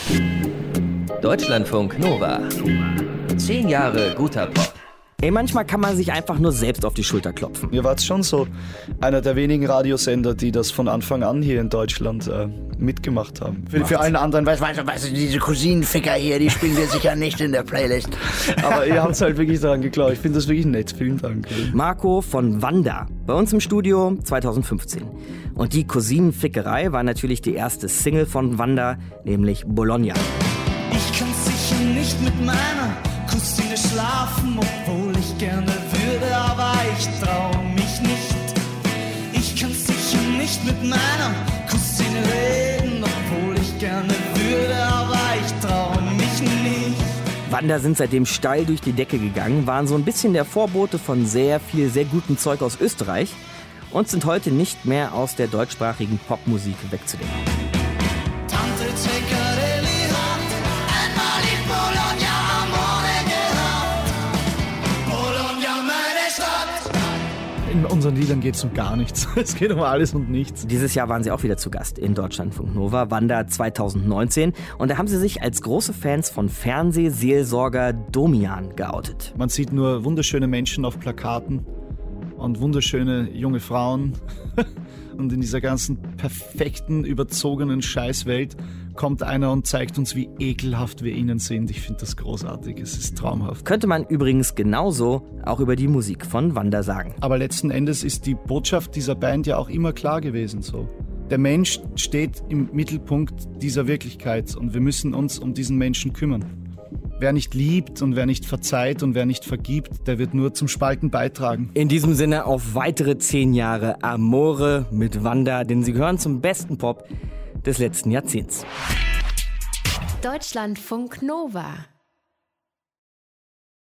Deutschlandfunk Nova. 10 Jahre guter Pop. Ey, manchmal kann man sich einfach nur selbst auf die Schulter klopfen. Ihr wart schon so einer der wenigen Radiosender, die das von Anfang an hier in Deutschland mitgemacht haben. Für allen anderen, weißt du, diese Cousinenficker hier, die spielen wir sicher nicht in der Playlist. Aber ihr habt es halt wirklich daran geglaubt. Ich finde das wirklich nett. Vielen Dank. Marco von Wanda, bei uns im Studio 2015. Und die Cousinenfickerei war natürlich die erste Single von Wanda, nämlich Bologna. Ich kann sicher nicht mit meiner Cousine schlafen, obwohl ich gerne würde, aber ich trau mich nicht. Ich kann sicher nicht mit meiner Cousine reden, obwohl ich gerne würde, aber ich trau mich nicht. Wanda sind seitdem steil durch die Decke gegangen, waren so ein bisschen der Vorbote von sehr viel, sehr gutem Zeug aus Österreich und sind heute nicht mehr aus der deutschsprachigen Popmusik wegzudenken. Tante Zeccarelli hat einmal in Bologna Amore gehabt. Bologna, meine Stadt. In unseren Liedern geht es um gar nichts. Es geht um alles und nichts. Dieses Jahr waren sie auch wieder zu Gast in Deutschlandfunk Nova, Wanda 2019. Und da haben sie sich als große Fans von Fernsehseelsorger Domian geoutet. Man sieht nur wunderschöne Menschen auf Plakaten und wunderschöne junge Frauen. Und in dieser ganzen perfekten, überzogenen Scheißwelt kommt einer und zeigt uns, wie ekelhaft wir ihnen sind. Ich finde das großartig, es ist traumhaft. Könnte man übrigens genauso auch über die Musik von Wanda sagen. Aber letzten Endes ist die Botschaft dieser Band ja auch immer klar gewesen so. Der Mensch steht im Mittelpunkt dieser Wirklichkeit und wir müssen uns um diesen Menschen kümmern. Wer nicht liebt und wer nicht verzeiht und wer nicht vergibt, der wird nur zum Spalten beitragen. In diesem Sinne auf weitere 10 Jahre Amore mit Wanda, denn sie gehören zum besten Pop des letzten Jahrzehnts. Deutschlandfunk Nova.